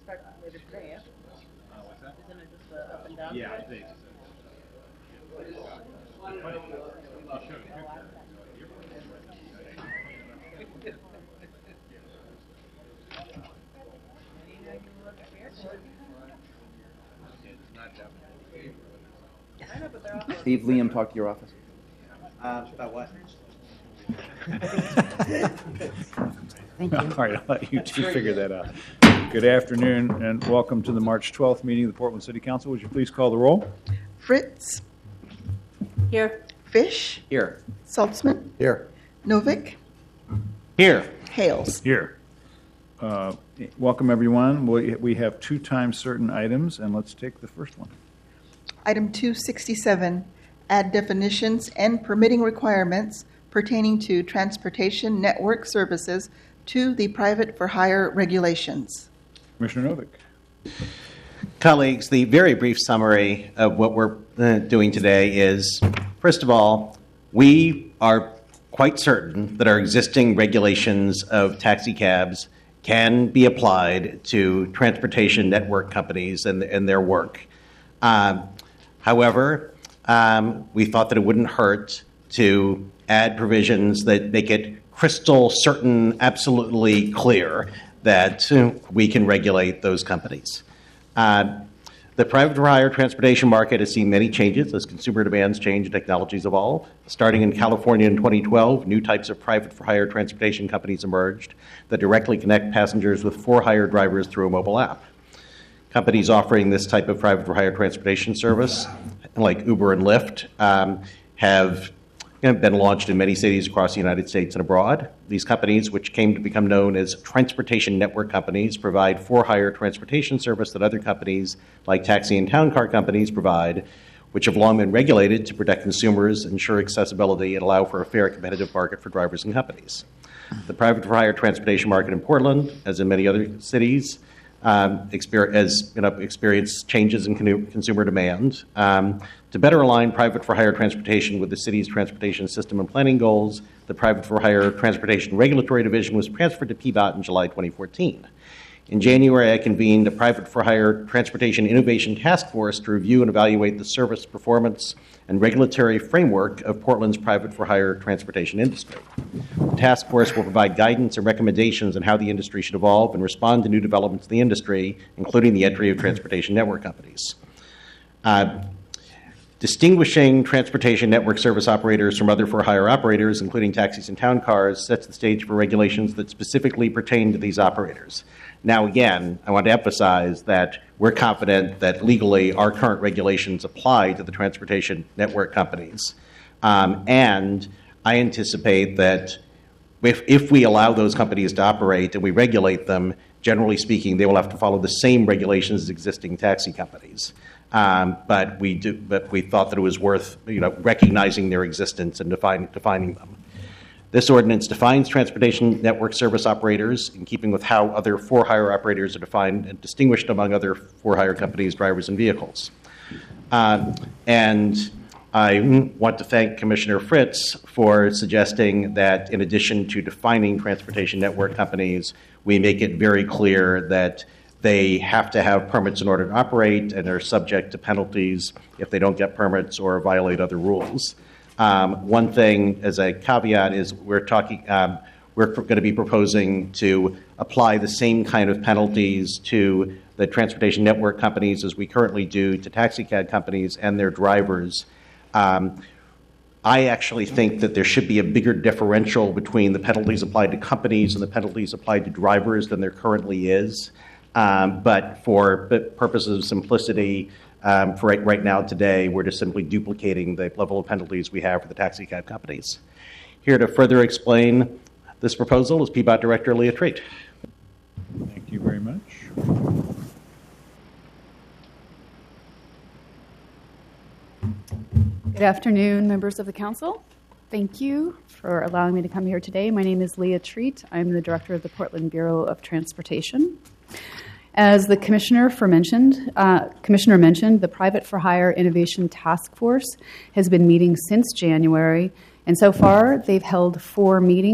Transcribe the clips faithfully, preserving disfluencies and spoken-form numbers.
start later today, yeah? Uh, what's that? Isn't it just uh, up and down? Yeah, I today? think so. I'll show a picture. It's not that much. I know, but they're all Steve, Liam, talk to your office. Uh, about what? Thank you. All right, I'll let you two figure that out. Good afternoon and welcome to the March twelfth meeting of the Portland City Council. Would you please call the roll? Fritz, Here. Fish, Here. Saltzman, Here. Novick, Here. Hales. Here. Uh, welcome, everyone. We we have two times certain items, and let's take the first one. Item two sixty-seven, add definitions and permitting requirements pertaining to transportation network services to the private for hire regulations. Commissioner Novick. Colleagues, the very brief summary of what we're uh, doing today is, first of all, we are quite certain that our existing regulations of taxi cabs can be applied to transportation network companies and, and their work. Um, however, um, we thought that it wouldn't hurt to add provisions that make it crystal certain, absolutely clear that uh, we can regulate those companies. Uh, the private for hire transportation market has seen many changes as consumer demands change and technologies evolve. Starting in California in twenty twelve, new types of private for hire transportation companies emerged that directly connect passengers with for hire drivers through a mobile app. Companies offering this type of private for hire transportation service, like Uber and Lyft, um, have been launched in many cities across the United States and abroad. These companies, which came to become known as transportation network companies, provide for-hire transportation service that other companies, like taxi and town car companies, provide, which have long been regulated to protect consumers, ensure accessibility, and allow for a fair competitive market for drivers and companies. The private for-hire transportation market in Portland, as in many other cities, um, exper- has you know, experienced changes in con- consumer demand. Um, To better align private for hire transportation with the city's transportation system and planning goals, the private for hire transportation regulatory division was transferred to P B O T in July twenty fourteen. In January, I convened a private for hire transportation innovation task force to review and evaluate the service performance and regulatory framework of Portland's private for hire transportation industry. The task force will provide guidance and recommendations on how the industry should evolve and respond to new developments in the industry, including the entry of transportation network companies. Uh, Distinguishing transportation network service operators from other for-hire operators, including taxis and town cars, sets the stage for regulations that specifically pertain to these operators. Now, again, I want to emphasize that we're confident that legally our current regulations apply to the transportation network companies. Um, and I anticipate that if, if we allow those companies to operate and we regulate them, generally speaking, they will have to follow the same regulations as existing taxi companies. Um, but we do. But we thought that it was worth, you know, recognizing their existence and define, defining them. This ordinance defines transportation network service operators in keeping with how other for-hire operators are defined and distinguished among other for-hire companies, drivers, and vehicles. Um, and I want to thank Commissioner Fritz for suggesting that, in addition to defining transportation network companies, we make it very clear that they have to have permits in order to operate and are subject to penalties if they don't get permits or violate other rules. Um, one thing as a caveat is we're talking, um, we're going to be proposing to apply the same kind of penalties to the transportation network companies as we currently do to taxi cab companies and their drivers. Um, I actually think that there should be a bigger differential between the penalties applied to companies and the penalties applied to drivers than there currently is. Um, but for purposes of simplicity, um, for right, right now today, we're just simply duplicating the level of penalties we have for the taxi cab companies. Here to further explain this proposal is P B O T Director Leah Treat. Thank you very much. Good afternoon, members of the council. Thank you for allowing me to come here today. My name is Leah Treat. I'm the director of the Portland Bureau of Transportation. As the commissioner for mentioned, uh, commissioner mentioned, the Private for Hire Innovation Task Force has been meeting since January, and so far they've held four meetings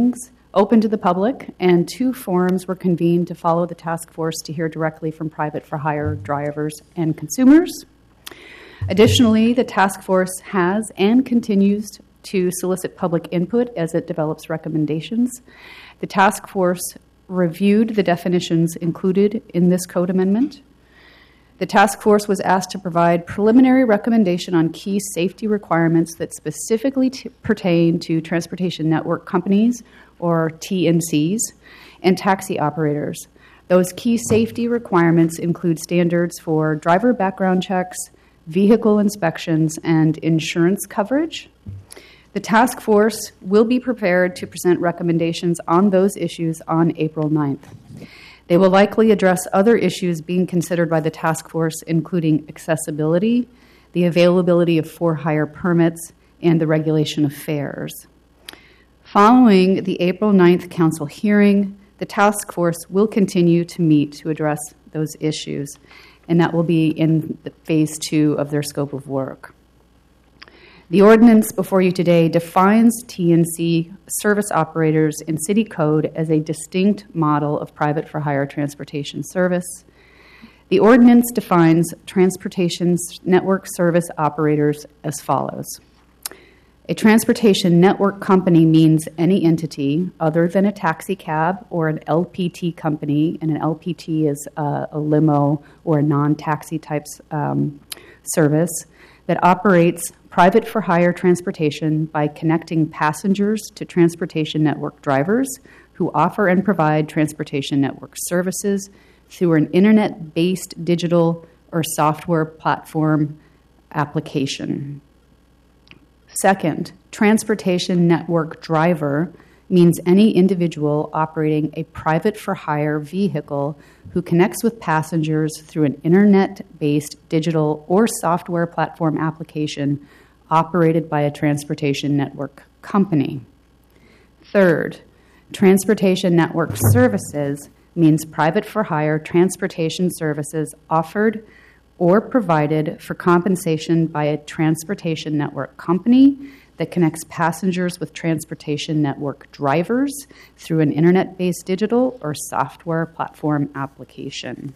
open to the public, and two forums were convened to follow the task force to hear directly from private for hire drivers and consumers. Additionally, the task force has and continues to solicit public input as it develops recommendations. The task force reviewed the definitions included in this code amendment. The task force was asked to provide preliminary recommendation on key safety requirements that specifically t- pertain to transportation network companies, or T N Cs, and taxi operators. Those key safety requirements include standards for driver background checks, vehicle inspections, and insurance coverage. The task force will be prepared to present recommendations on those issues on April ninth. They will likely address other issues being considered by the task force, including accessibility, the availability of for-hire permits, and the regulation of fares. Following the April ninth council hearing, the task force will continue to meet to address those issues, and that will be in phase two of their scope of work. The ordinance before you today defines T N C service operators in city code as a distinct model of private for hire transportation service. The ordinance defines transportation network service operators as follows. A transportation network company means any entity other than a taxi cab or an L P T company, and an L P T is a, a limo or a non-taxi type um, service that operates private for hire transportation by connecting passengers to transportation network drivers who offer and provide transportation network services through an internet-based digital or software platform application. Second, transportation network driver means any individual operating a private for hire vehicle who connects with passengers through an internet-based digital or software platform application operated by a transportation network company. Third, transportation network services means private for hire transportation services offered or provided for compensation by a transportation network company that connects passengers with transportation network drivers through an internet-based digital or software platform application.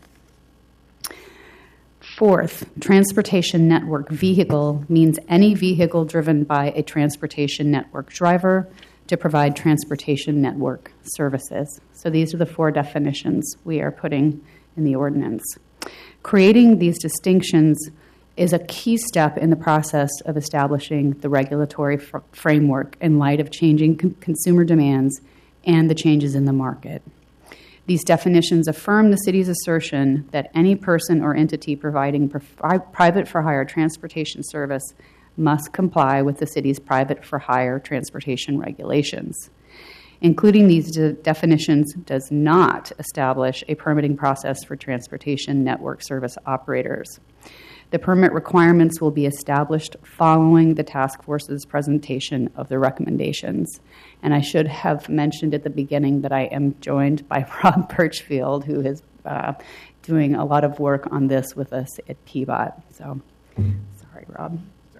Fourth, transportation network vehicle means any vehicle driven by a transportation network driver to provide transportation network services. So these are the four definitions we are putting in the ordinance. Creating these distinctions is a key step in the process of establishing the regulatory fr- framework in light of changing con- consumer demands and the changes in the market. These definitions affirm the city's assertion that any person or entity providing pri- private for hire transportation service must comply with the city's private for hire transportation regulations. Including these de- definitions does not establish a permitting process for transportation network service operators. The permit requirements will be established following the task force's presentation of the recommendations. And I should have mentioned at the beginning that I am joined by Rob Birchfield, who is uh, doing a lot of work on this with us at P B O T. So, sorry, Rob.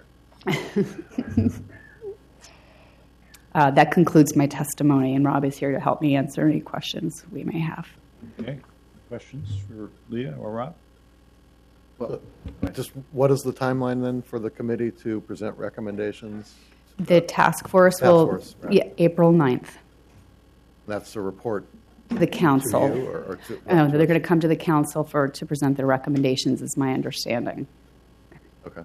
uh, that concludes my testimony, and Rob is here to help me answer any questions we may have. Okay. Questions for Leah or Rob? Well, just what is the timeline then for the committee to present recommendations? The task force Task will, force, right. yeah, April ninth, That's a report to the to council. you or, or to? Oh, they're going to come to the council for to present their recommendations, is my understanding. Okay.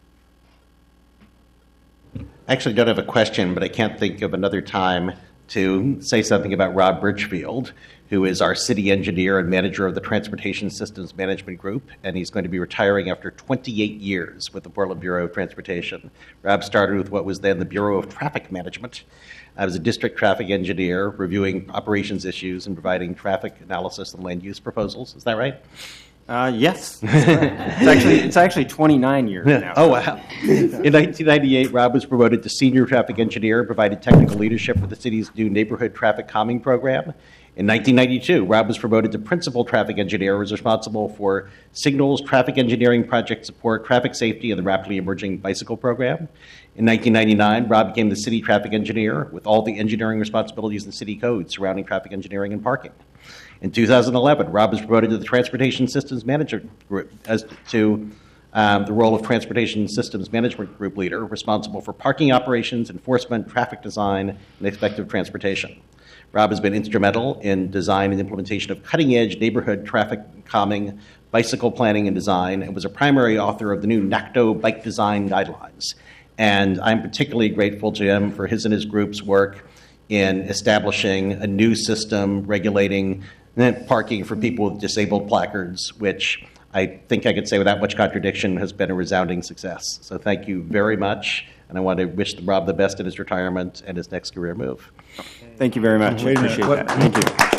I actually don't have a question, but I can't think of another time to say something about Rob Birchfield, who is our city engineer and manager of the Transportation Systems Management Group, and he's going to be retiring after twenty-eight years with the Portland Bureau of Transportation. Rob started with what was then the Bureau of Traffic Management. I was a district traffic engineer, reviewing operations issues and providing traffic analysis and land use proposals. Is that right? Uh, yes. it's actually it's actually twenty-nine years now. Oh, wow. In nineteen ninety-eight, Rob was promoted to senior traffic engineer, provided technical leadership for the city's new neighborhood traffic calming program. In nineteen ninety-two, Rob was promoted to principal traffic engineer, was responsible for signals, traffic engineering, project support, traffic safety, and the rapidly emerging bicycle program. In nineteen ninety-nine, Rob became the city traffic engineer with all the engineering responsibilities and city codes surrounding traffic engineering and parking. In two thousand eleven, Rob was promoted to the Transportation Systems Management Group as to um, the role of Transportation Systems Management Group leader, responsible for parking operations, enforcement, traffic design, and effective transportation. Rob has been instrumental in design and implementation of cutting-edge neighborhood traffic calming, bicycle planning and design, and was a primary author of the new NACTO bike design guidelines. And I'm particularly grateful to him for his and his group's work in establishing a new system regulating parking for people with disabled placards, which I think I could say without much contradiction has been a resounding success. So thank you very much, and I want to wish Rob the best in his retirement and his next career move. Thank you very much. I Wait a minute. appreciate What- that. Thank you.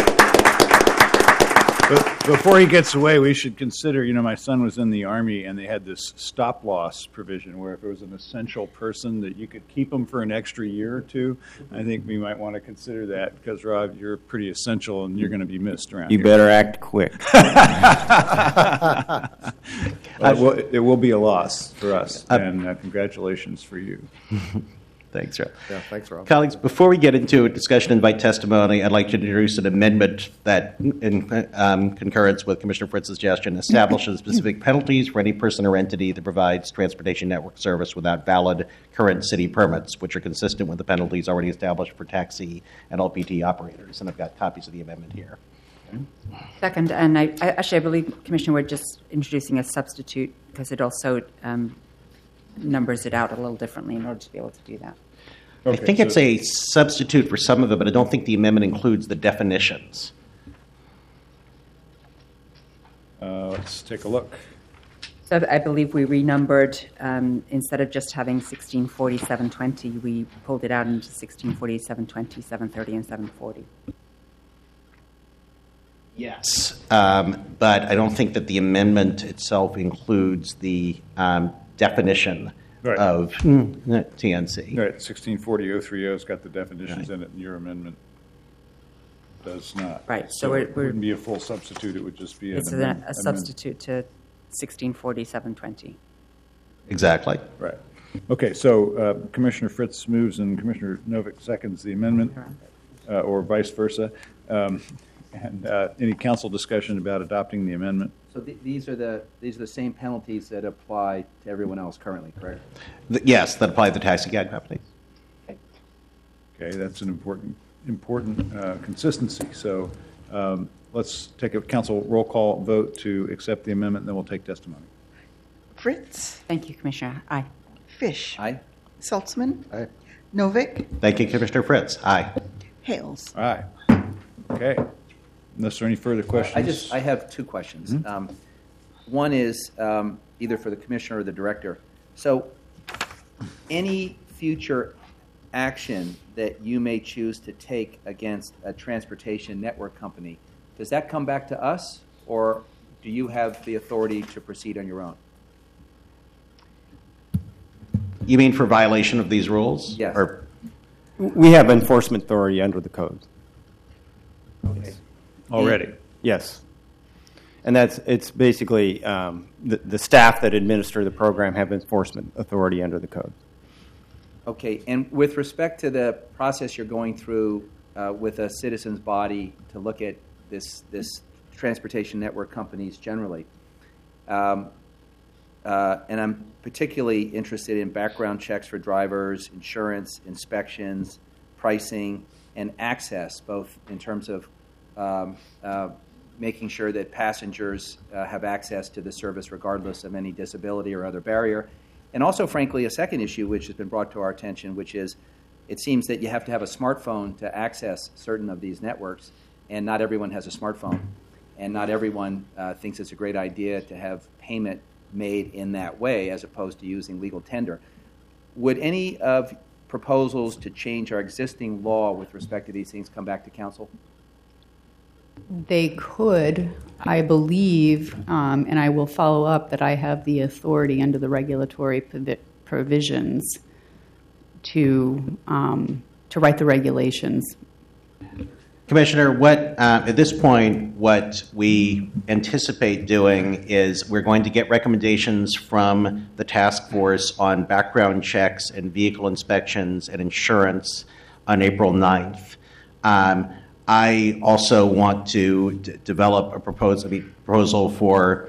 But before he gets away, we should consider, you know, my son was in the Army, and they had this stop-loss provision where if it was an essential person that you could keep them for an extra year or two. I think we might want to consider that because, Rob, you're pretty essential, and you're going to be missed around You here. better act quick. Well, it, will, it will be a loss for us, Uh, and uh, congratulations for you. Thanks, Rob. Yeah, thanks, Rob. Colleagues, before we get into a discussion and invite testimony, I'd like to introduce an amendment that, in um, concurrence with Commissioner Fritz's suggestion, establishes specific penalties for any person or entity that provides transportation network service without valid current city permits, which are consistent with the penalties already established for taxi and L P T operators. And I've got copies of the amendment here. Second, and I, I actually, I believe, Commissioner, we're just introducing a substitute because it also um, numbers it out a little differently in order to be able to do that. I think it's a substitute for some of them, but I don't think the amendment includes the definitions. Uh, let's take a look. So I believe we renumbered, um, instead of just having sixteen forty, seven twenty, we pulled it out into sixteen forty, seven twenty, seven thirty, and seven forty. Yes. Um, but I don't think that the amendment itself includes the um, definition Right. of T N C. All right, sixteen forty oh three oh's got the definitions in it, and your amendment does not. Right, so So we're- it we're- wouldn't be a full substitute, it would just be an It's a, amendment. a substitute to sixteen forty, seven twenty. Exactly. Right. Okay, so uh, Commissioner Fritz moves and Commissioner Novick seconds the amendment, uh, or vice versa. Um, And uh, any council discussion about adopting the amendment? So th- these are the, these are the same penalties that apply to everyone else currently, correct? Th- Yes, that apply to the taxi cab companies. Okay, that's an important, important uh, consistency. So um, let's take a council roll call vote to accept the amendment, and then we'll take testimony. Fritz, Thank you, Commissioner. Aye. Fish, Aye? Saltzman, Aye. Novick, Thank you, Commissioner Fritz. Aye. Hales. Aye. Okay. Unless there are any further questions? I just, I have two questions. Mhm. Um, One is um, either for the commissioner or the director. So any future action that you may choose to take against a transportation network company, does that come back to us, or do you have the authority to proceed on your own? You mean for violation of these rules? Yes. Or, We have enforcement authority under the code. Okay. Already. Yes. And that's, it's basically um, the, the staff that administer the program have enforcement authority under the code. Okay, and with respect to the process you're going through uh, with a citizens body to look at this this transportation network companies generally, um, uh, and I'm particularly interested in background checks for drivers, insurance, inspections, pricing, and access, both in terms of um, uh, making sure that passengers uh, have access to the service regardless of any disability or other barrier. And also, frankly, a second issue which has been brought to our attention, which is it seems that you have to have a smartphone to access certain of these networks, and not everyone has a smartphone. And not everyone uh, thinks it's a great idea to have payment made in that way as opposed to using legal tender. Would any of proposals to change our existing law with respect to these things come back to council? They could, I believe, um, and I will follow up, that I have the authority under the regulatory provi- provisions to um, to write the regulations. Commissioner, what uh, at this point, what we anticipate doing is we're going to get recommendations from the task force on background checks and vehicle inspections and insurance on April ninth. Um, I also want to d- develop a proposal, I mean, proposal for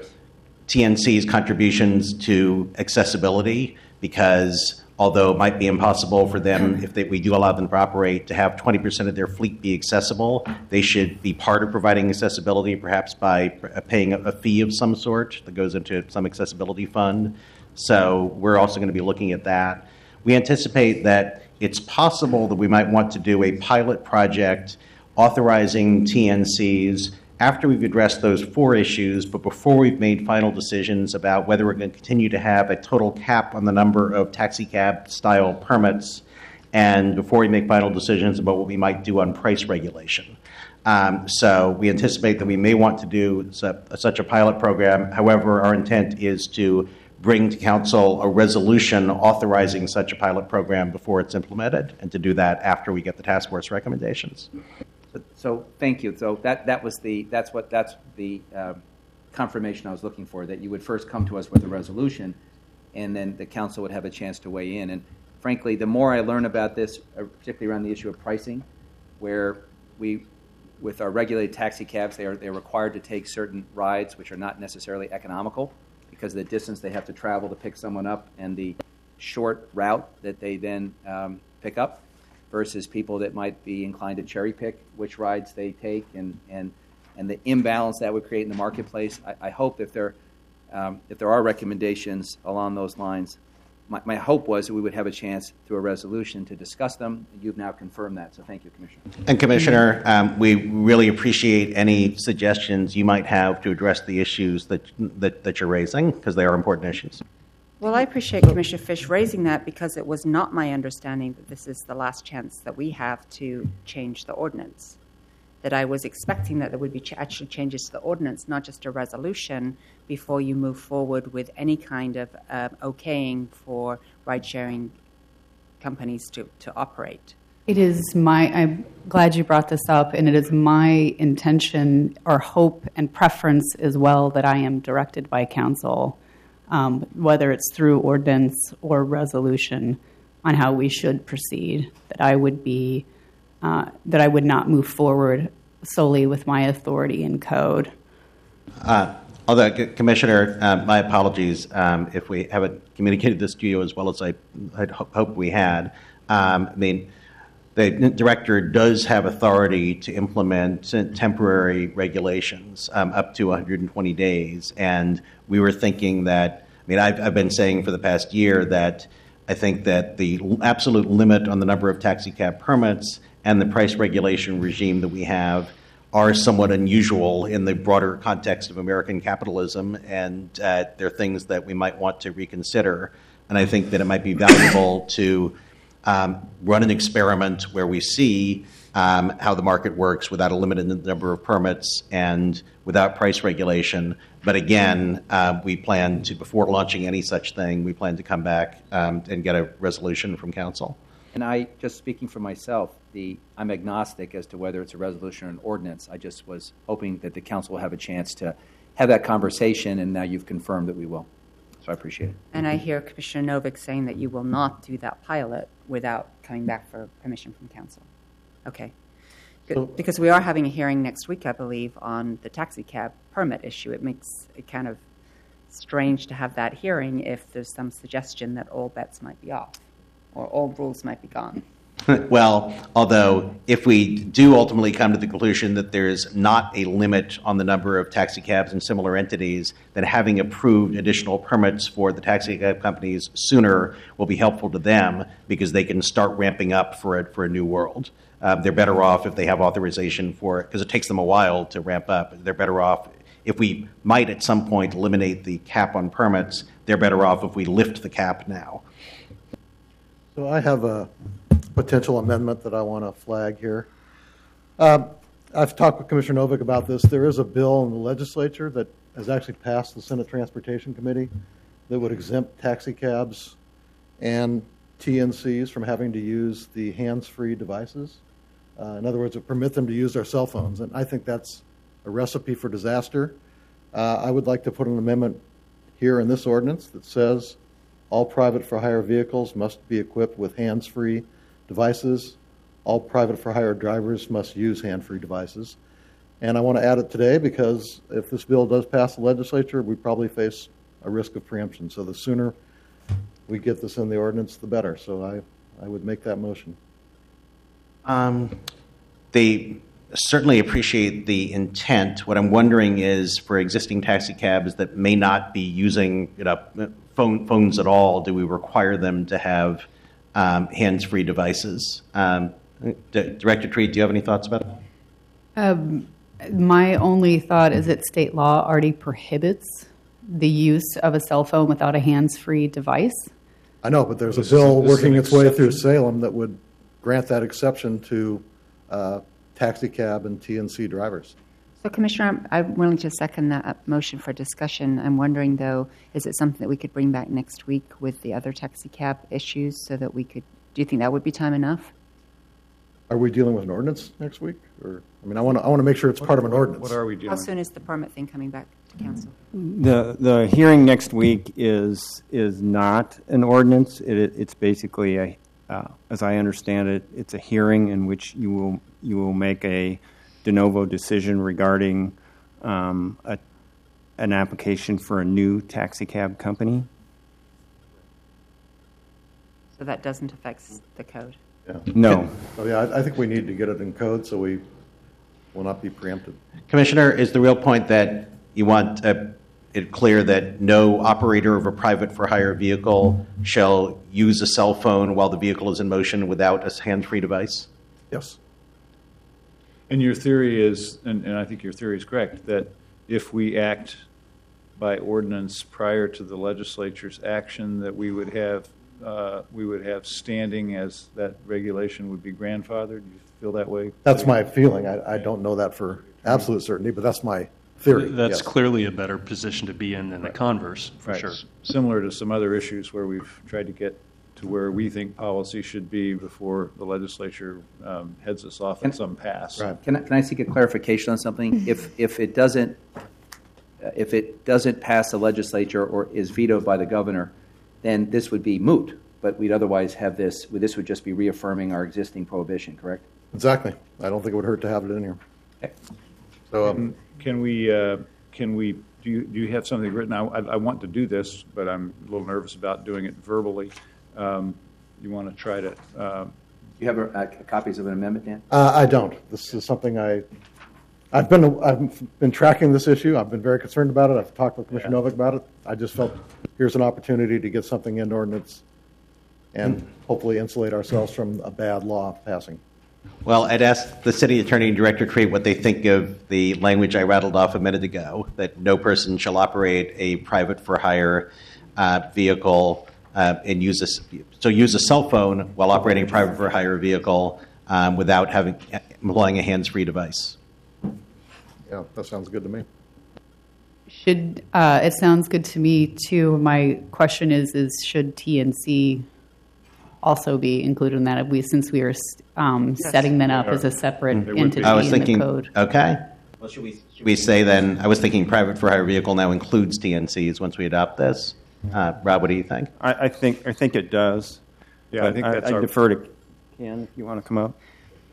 T N C's contributions to accessibility, because although it might be impossible for them, if they, we do allow them to operate, to have twenty percent of their fleet be accessible, they should be part of providing accessibility, perhaps by paying a, a fee of some sort that goes into some accessibility fund. So we're also going to be looking at that. We anticipate that it's possible that we might want to do a pilot project authorizing T N Cs after we've addressed those four issues, but before we've made final decisions about whether we're going to continue to have a total cap on the number of taxi cab style permits, and before we make final decisions about what we might do on price regulation. Um, so we anticipate that we may want to do su- such a pilot program. However, our intent is to bring to council a resolution authorizing such a pilot program before it's implemented, and to do that after we get the task force recommendations. So, so thank you. So that, that was the that's what that's the um, confirmation I was looking for. That you would first come to us with a resolution, and then the council would have a chance to weigh in. And frankly, the more I learn about this, uh, particularly around the issue of pricing, where we, with our regulated taxi cabs, they are they're required to take certain rides which are not necessarily economical because of the distance they have to travel to pick someone up and the short route that they then um, pick up, versus people that might be inclined to cherry pick which rides they take, and, and, and the imbalance that would create in the marketplace. I, I hope if there, um, if there are recommendations along those lines, my, my hope was that we would have a chance through a resolution to discuss them. You've now confirmed that, so thank you, Commissioner. And Commissioner, um, we really appreciate any suggestions you might have to address the issues that that, that you're raising, because they are important issues. Well, I appreciate Commissioner Fish raising that, because it was not my understanding that this is the last chance that we have to change the ordinance. That I was expecting that there would be ch- actually changes to the ordinance, not just a resolution, before you move forward with any kind of uh, okaying for ride-sharing companies to, to operate. It is my, I'm glad you brought this up, and it is my intention or hope and preference as well that I am directed by council, um, whether it's through ordinance or resolution, on how we should proceed, that I would be, uh, that I would not move forward solely with my authority and code. Uh, although, C- Commissioner, uh, my apologies um, if we haven't communicated this to you as well as I had ho- hoped we had. Um, I mean, the director does have authority to implement temporary regulations um, up to one hundred twenty days, and we were thinking that, I mean, I've, I've been saying for the past year that I think that the absolute limit on the number of taxi cab permits and the price regulation regime that we have are somewhat unusual in the broader context of American capitalism, and uh, they're things that we might want to reconsider. And I think that it might be valuable to um, run an experiment where we see um, how the market works without a limited number of permits and without price regulation. But again, uh, we plan to, before launching any such thing, we plan to come back um, and get a resolution from council. And I, just speaking for myself, the I'm agnostic as to whether it's a resolution or an ordinance. I just was hoping that the council will have a chance to have that conversation, and now you've confirmed that we will. So I appreciate it. And I hear Commissioner Novick saying that you will not do that pilot without coming back for permission from council. Okay. Good. So- Because we are having a hearing next week, I believe, on the taxi cab permit issue. It makes it kind of strange to have that hearing if there's some suggestion that all bets might be off or all rules might be gone. Well, although if we do ultimately come to the conclusion that there's not a limit on the number of taxi cabs and similar entities, then having approved additional permits for the taxi cab companies sooner will be helpful to them, because they can start ramping up for a, for a new world. Uh, they're better off if they have authorization for it, because it takes them a while to ramp up. They're better off if we might at some point eliminate the cap on permits. They're better off if we lift the cap now. So I have a potential amendment that I want to flag here. Um, I've talked with Commissioner Novick about this. There is a bill in the legislature that has actually passed the Senate Transportation Committee that would exempt taxi cabs and T N Cs from having to use the hands-free devices. Uh, in other words, it permit them to use their cell phones, and I think that's a recipe for disaster. Uh, I would like to put an amendment here in this ordinance that says all private for hire vehicles must be equipped with hands-free devices. All private for hire drivers must use hand-free devices. And I want to add it today because if this bill does pass the legislature, we probably face a risk of preemption. So the sooner we get this in the ordinance, the better. So I, I would make that motion. Um, they certainly appreciate the intent. What I'm wondering is for existing taxi cabs that may not be using you know, phone, phones at all, do we require them to have um, hands-free devices? Um, D- Director Treat, do you have any thoughts about that? Um, my only thought is that state law already prohibits the use of a cell phone without a hands-free device. I know, but there's a This is- bill this is working an its way through exception. Salem that would grant that exception to uh, taxi cab and T N C drivers. So, Commissioner, I'm, I'm willing to second that motion for discussion. I'm wondering, though, is it something that we could bring back next week with the other taxi cab issues so that we could, do you think that would be time enough? Are we dealing with an ordinance next week? Or, I mean, I want to, I want to make sure it's part of an ordinance. What are we How doing? soon is the permit thing coming back to council? The the hearing next week is is not an ordinance. It, it's basically a, uh, as I understand it, it's a hearing in which you will you will make a de novo decision regarding um, a, an application for a new taxi cab company. So that doesn't affect the code. Yeah. No. So, yeah, I, I think we need to get it in code so we will not be preempted. Commissioner, is the real point that you want uh, it clear that no operator of a private for hire vehicle shall use a cell phone while the vehicle is in motion without a hands-free device? Yes. And your theory is, and, and I think your theory is correct, that if we act by ordinance prior to the legislature's action, that we would have uh, we would have standing as that regulation would be grandfathered. Do you feel that way? That's my feeling. I, I don't know that for absolute certainty, but that's my theory. That's yes. clearly a better position to be in than the converse, for Right. sure. S- Similar to some other issues where we've tried to get to where we think policy should be before the legislature um, heads us off in Can- some pass. Right. Can I, can I seek a clarification on something? If, if it doesn't, uh, if it doesn't pass the legislature or is vetoed by the governor, then this would be moot, but we'd otherwise have this, this would just be reaffirming our existing prohibition, correct? Exactly. I don't think it would hurt to have it in here. Okay. So, um, Can we, uh, can we, do you, do you have something written? I, I want to do this, but I'm a little nervous about doing it verbally. Um, You want to try to, uh, Do you have uh, copies of an amendment, Dan? uh, I don't. This is something I, I've been, I've been tracking this issue. I've been very concerned about it. I've talked with Commissioner Novick about it. I just felt here's an opportunity to get something into ordinance and hopefully insulate ourselves from a bad law passing. Well, I'd ask the city attorney and Director Treat what they think of the language I rattled off a minute ago, that no person shall operate a private for hire uh, vehicle uh, and use a, so use a cell phone while operating a private for hire vehicle um, without having employing a hands-free device. Yeah, that sounds good to me. Should, uh, it sounds good to me too. My question is, is should T N C also be included in that? If we, since we are um, setting that up as a separate It would be. entity I was in thinking, the code. okay. Well, should we, should we say then, I was thinking private for hire vehicle now includes T N Cs once we adopt this. Uh, Rob, what do you think? I, I think I think it does. yeah, I But think that's I our. defer to Ken if you want to come up.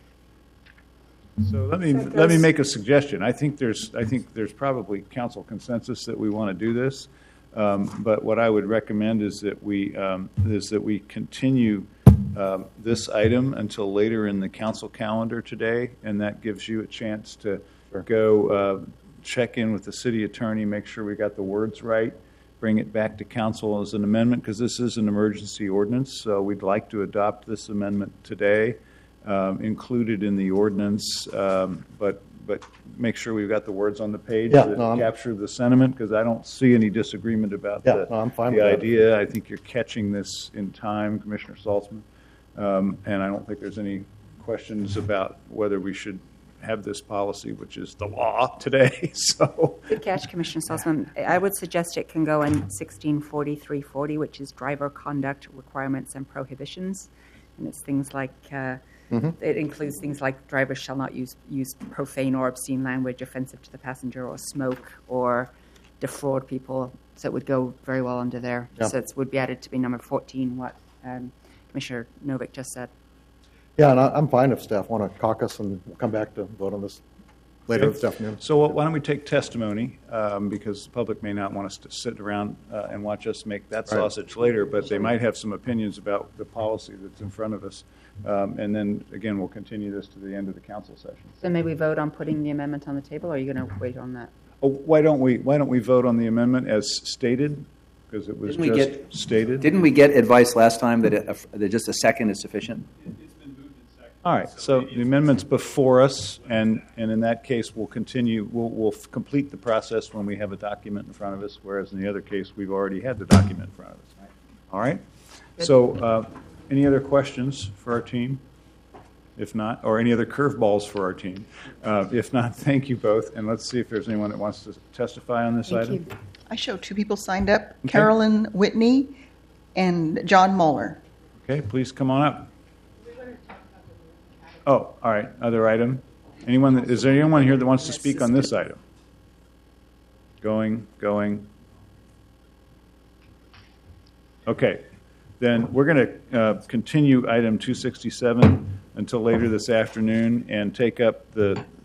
So let me, let me make a suggestion. I think there's, I think there's probably council consensus that we want to do this. Um, But what I would recommend is that we, um, is that we continue um, this item until later in the council calendar today, and that gives you a chance to go uh, check in with the city attorney, make sure we got the words right, bring it back to council as an amendment, because this is an emergency ordinance, so we'd like to adopt this amendment today. Um, included in the ordinance, um, but but make sure we've got the words on the page Yeah, that no, I'm- capture the sentiment, because I don't see any disagreement about Yeah, the, no, I'm fine the with that. idea. I think you're catching this in time, Commissioner Saltzman, um, and I don't think there's any questions about whether we should have this policy, which is the law today. So, Good catch, Commissioner Salzman. I would suggest it can go in sixteen forty-three forty, which is driver conduct requirements and prohibitions. And it's things like, uh, it includes things like drivers shall not use, use profane or obscene language offensive to the passenger, or smoke, or defraud people. So it would go very well under there. Yeah. So it would be added to be number fourteen, what um, Commissioner Novick just said. Yeah, and I- I'm fine if staff want to caucus, and we'll come back to vote on this later Okay. this afternoon. So why don't we take testimony, um, because the public may not want us to sit around uh, and watch us make that Right. sausage later, but they might have some opinions about the policy that's in front of us. Um, And then, again, we'll continue this to the end of the council session. So may we vote on putting the amendment on the table, or are you going to wait on that? Oh, Why don't we, why don't we vote on the amendment as stated? Because it was Didn't we just get- stated. Didn't we get advice last time that, a, that just a second is sufficient? All right, so the amendment's before us, and, and in that case, we'll continue, we'll, we'll f- complete the process when we have a document in front of us, whereas in the other case, we've already had the document in front of us. All right? So, uh, any other questions for our team? If not, or any other curveballs for our team? Uh, If not, thank you both, and let's see if there's anyone that wants to testify on this Thank item. you. I show two people signed up, Okay. Carolyn Whitney and John Mueller. Okay, please come on up. Oh, all right, other item. Anyone, that- is there anyone here that wants to speak on this item? Going, going. Okay, then we're going to uh, continue item two sixty-seven until later this afternoon and take up the